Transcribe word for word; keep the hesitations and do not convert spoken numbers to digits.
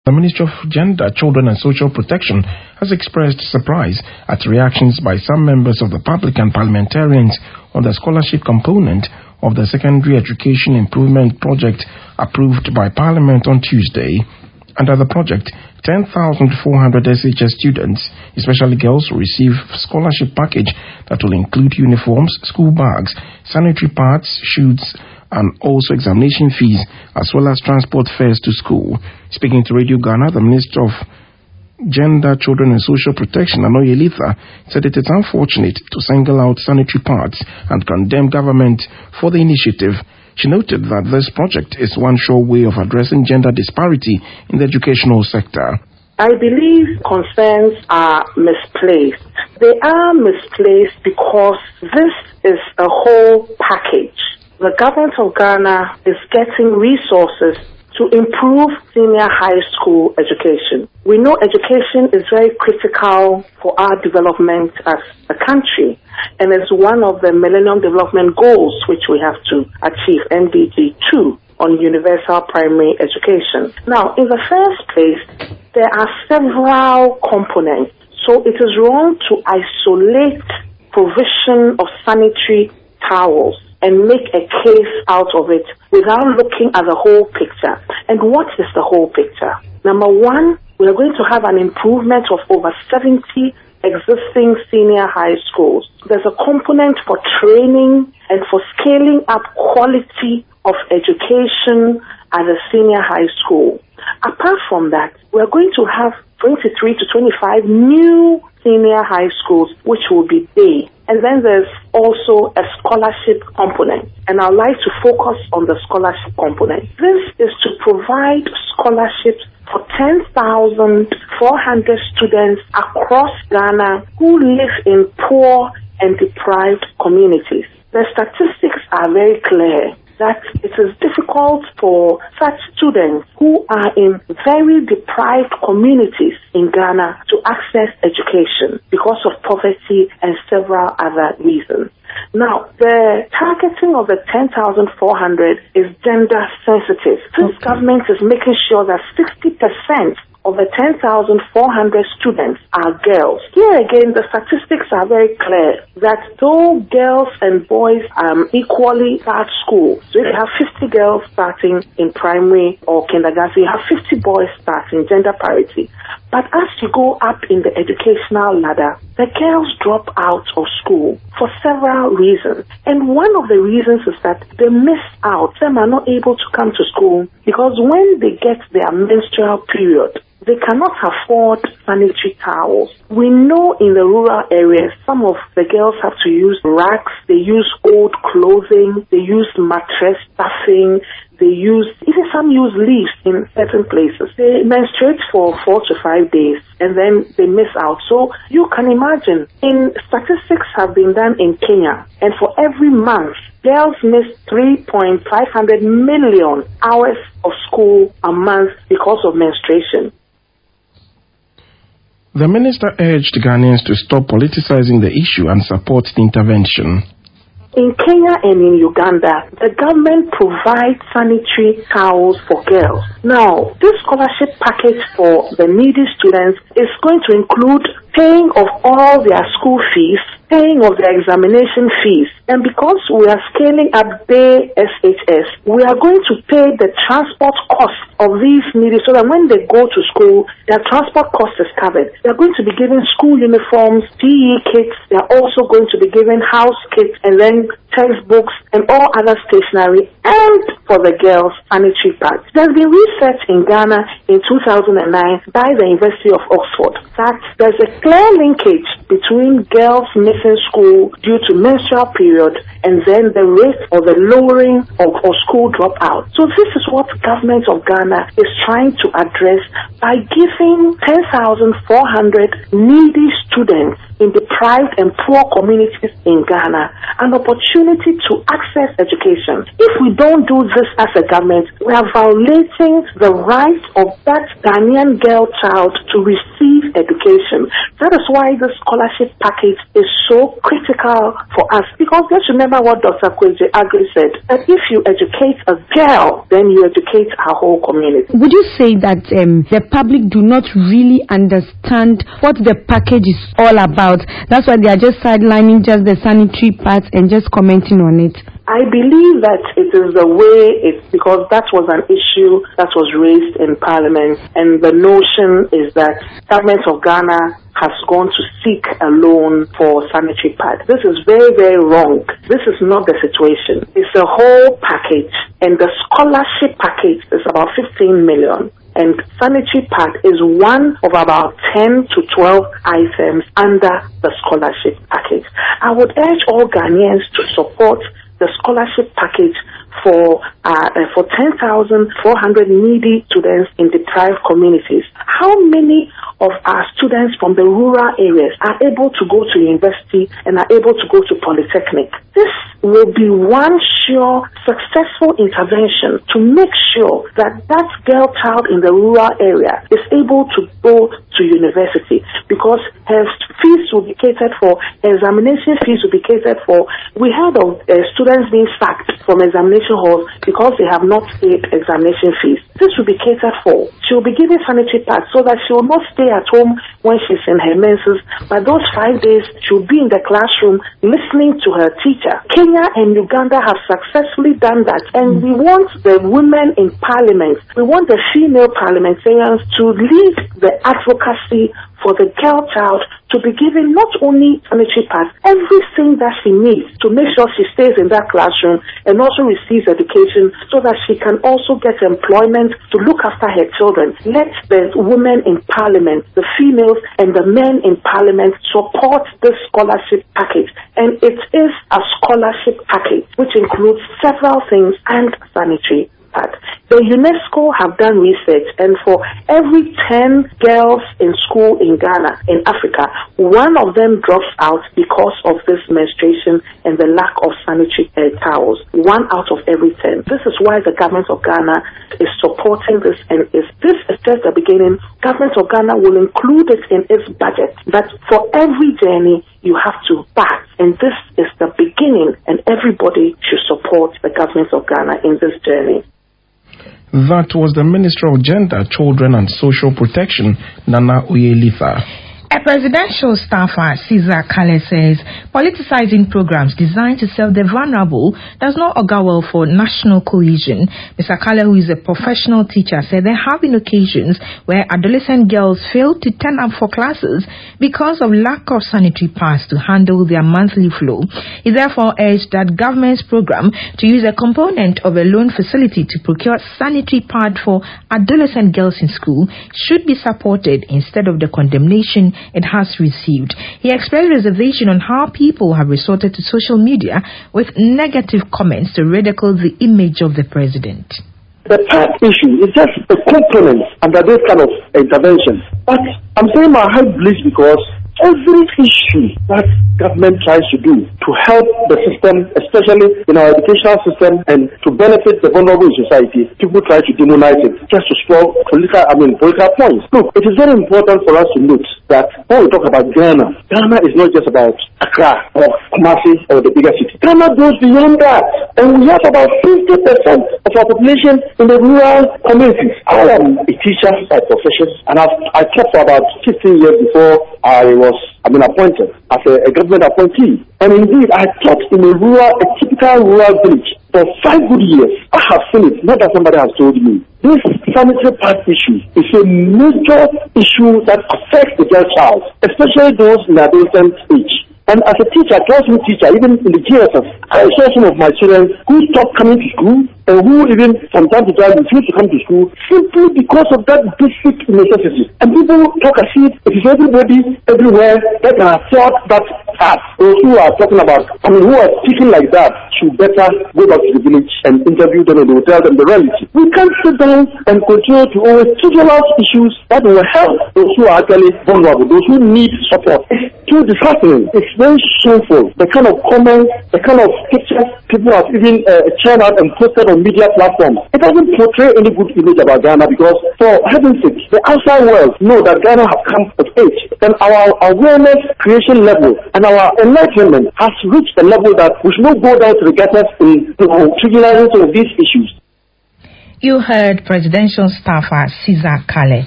The Ministry of Gender, Children and Social Protection has expressed surprise at reactions by some members of the public and parliamentarians on the scholarship component of the Secondary Education Improvement Project approved by Parliament on Tuesday. Under the project, ten thousand four hundred S H S students, especially girls, will receive a scholarship package that will include uniforms, school bags, sanitary pads, shoes, and also examination fees, as well as transport fares to school. Speaking to Radio Ghana, the Minister of Gender, Children and Social Protection, Anoye Litha, said it is unfortunate to single out sanitary pads and condemn government for the initiative. She noted that this project is one sure way of addressing gender disparity in the educational sector. I believe concerns are misplaced. They are misplaced because this is a whole package. The government of Ghana is getting resources to improve senior high school education. We know education is very critical for our development as a country, and it's one of the Millennium Development Goals which we have to achieve, M D G two, on universal primary education. Now, in the first place, there are several components, so it is wrong to isolate provision of sanitary towels and make a case out of it without looking at the whole picture. And what is the whole picture? Number one, we are going to have an improvement of over seventy existing senior high schools. There's a component for training and for scaling up quality of education at a senior high school. Apart from that, we are going to have twenty-three to twenty-five new senior high schools which will be day. And then there's also a scholarship component, and I'd like to focus on the scholarship component. This is to provide scholarships for ten thousand four hundred students across Ghana who live in poor and deprived communities. The statistics are very clear that it is difficult for such students who are in very deprived communities in Ghana to access education because of poverty and several other reasons. Now, the targeting of the ten thousand four hundred is gender sensitive. This okay. government is making sure that sixty percent of the ten thousand four hundred students are girls. Here again, the statistics are very clear that though girls and boys um, equally start school, so if you have fifty girls starting in primary or kindergarten, you have fifty boys starting, gender parity. But as you go up in the educational ladder, the girls drop out of school for several reasons. And one of the reasons is that they miss out. Some are not able to come to school because when they get their menstrual period, they cannot afford sanitary towels. We know in the rural areas, some of the girls have to use rags, they use old clothing, they use mattress stuffing, they use, even some use leaves in certain places. They menstruate for four to five days and then they miss out. So you can imagine, in statistics have been done in Kenya, and for every month, girls miss three point five hundred million hours of school a month because of menstruation. The minister urged Ghanaians to stop politicizing the issue and support the intervention. In Kenya and in Uganda, the government provides sanitary towels for girls. Now, this scholarship package for the needy students is going to include paying of all their school fees, paying of their examination fees. And because we are scaling up day S H S, we are going to pay the transport cost of these needy so that when they go to school, their transport cost is covered. They are going to be given school uniforms, P E kits, they are also going to be given house kits and then textbooks and all other stationery, and for the girls, sanitary pads. There's been research in Ghana in two thousand nine by the University of Oxford that there's a clear linkage between girls missing school due to menstrual period and then the rate or the lowering of, of school dropout. So this is what the government of Ghana is trying to address by giving ten thousand four hundred needy students in deprived and poor communities in Ghana an opportunity to access education. If we don't do this as a government, we are violating the right of that Ghanaian girl child to receive education. That is why the scholarship package is so critical for us, because let's remember what Doctor Kweji Agri said, that if you educate a girl, then you educate our whole community. Would you say that um, the public do not really understand what the package is all about? That's why they are just sidelining just the sanitary part and just commenting on it. I believe that it is the way it's because that was an issue that was raised in Parliament, and the notion is that government of Ghana has gone to seek a loan for sanitary pads. This is very, very wrong. This is not the situation. It's a whole package, and the scholarship package is about fifteen million. And sanitary pad is one of about ten to twelve items under the scholarship package. I would urge all Ghanaians to support the scholarship package for uh, for ten thousand four hundred needy students in deprived communities. How many of our students from the rural areas are able to go to university and are able to go to polytechnic? This will be one sure successful intervention to make sure that that girl child in the rural area is able to go to university, because her fees will be catered for, examination fees will be catered for. We heard of uh, students being sacked from examination halls because they have not paid examination fees. This will be catered for. She will be given sanitary pads so that she will not stay at home when she's in her menses, but those five days she will be in the classroom listening to her teacher. Kenya and Uganda have successfully done that, and we want the women in parliament, we want the female parliamentarians to lead the advocacy for the girl child to be given not only sanitary pads, everything that she needs to make sure she stays in that classroom and also receives education so that she can also get employment to look after her children. Let the women in parliament, the females and the men in parliament support this scholarship package. And it is a scholarship package which includes several things and sanitary pads. The UNESCO have done research, and for every ten girls in school in Ghana, in Africa, one of them drops out because of this menstruation and the lack of sanitary uh, towels. One out of every ten. This is why the government of Ghana is supporting this, and if this is just the beginning, government of Ghana will include it in its budget. But for every journey, you have to start, and this is the beginning, and everybody should support the government of Ghana in this journey. That was the Minister of Gender, Children and Social Protection, Nana Oyelitha. A presidential staffer, Caesar Kale, says politicizing programs designed to serve the vulnerable does not augur well for national cohesion. Mister Kale, who is a professional teacher, said there have been occasions where adolescent girls failed to turn up for classes because of lack of sanitary pads to handle their monthly flow. He therefore urged that government's program to use a component of a loan facility to procure sanitary pad for adolescent girls in school should be supported instead of the condemnation it has received. He expressed reservation on how people have resorted to social media with negative comments to ridicule the image of the president. The pad issue is just a component under this kind of intervention. But I'm saying my heart bleeds because every issue that government tries to do to help the system, especially in our educational system, and to benefit the vulnerable in society, people try to demonize it just to score political, I mean, political points. Look, it is very important for us to note that when we talk about Ghana, Ghana is not just about Accra or Kumasi or the bigger city. Ghana goes beyond that, and we have about fifty percent of our population in the rural communities. I am a teacher by profession, and I've, I taught for about fifteen years before I was I mean, appointed as a, a government appointee. And indeed, I taught in a rural, a typical rural village for five good years. I have seen it, not that somebody has told me. This sanitary pad issue is a major issue that affects the girl child, especially those in the adolescent age. And as a teacher, classroom teacher, even in the G S S, I saw some of my students who stopped coming to school and who even from time to time refuse to come to school simply because of that basic necessity. And people talk as if it is everybody everywhere that can afford that path. Those who are talking about, I mean, who are speaking like that should better go back to the village and interview them and they will tell them the reality. We can't sit down and continue to always trivialize issues that will help those who are actually vulnerable, those who need support. too disheartening. It's very shameful. The kind of comments, the kind of pictures people have even uh, churned out and posted on media platforms. It doesn't portray any good image about Ghana because, for heaven's sake, the outside world know that Ghana has come of age. And our awareness creation level and our enlightenment has reached a level that we should not go down to the gutters in you know, trivializing some of these issues. You heard Presidential Staffer Caesar Kale.